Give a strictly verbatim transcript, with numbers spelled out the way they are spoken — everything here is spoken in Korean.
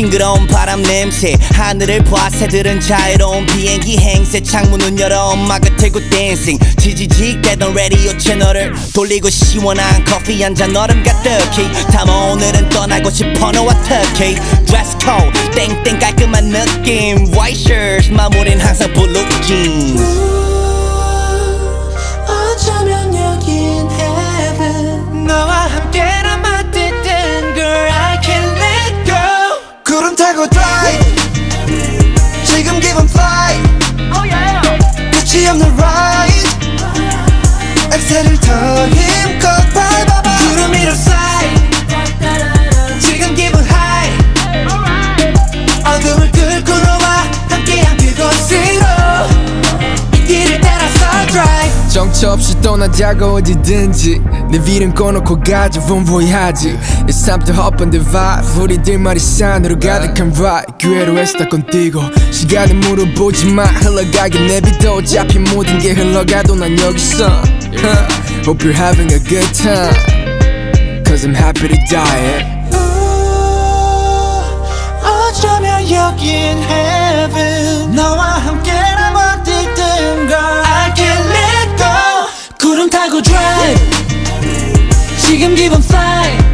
싱그러운 바람 냄새 하늘을 봐 새들은 자유로운 비행기 행세 창문은 열어 엄마가 들고 댄싱 지지직 대던 라디오 채널을 돌리고 시원한 커피 한 잔 얼음 가득히 담아 오늘은 떠나고 싶어 너와 특히 드레스 코드 땡땡 깔끔한 느낌 White shirt 마무리는 항상 블루 jeans 어쩌면 여긴 heaven 너와 함께란 맞듯든 girl I can't let go 구름 타고 drive 지금 give 'em flight oh yeah. 끝이 없는 ride 엑셀을 더 힘껏 밟아봐 구름 위로 fly 지금 기분 high 어둠을 뚫고 너와 함께한 그곳으로 이 길을 따라서 drive 정처 없이 떠나자고 어디든지 내 위를 꺼놓고 가자 bon voyage It's time to hop on the vibe 우리들만이 산으로 가득한 ride 기회로 애쓰다 건뛰고 시간을 물어보지 마 흘러가게 내비둬 어차피 모든 게 흘러가도 난 여기 있어 Hope you're having a good time Cause I'm happy to die 어쩌면 여긴 heaven 너와 함께란 어디든 girl I can't let go 구름 타고 drive 지금 기분 fly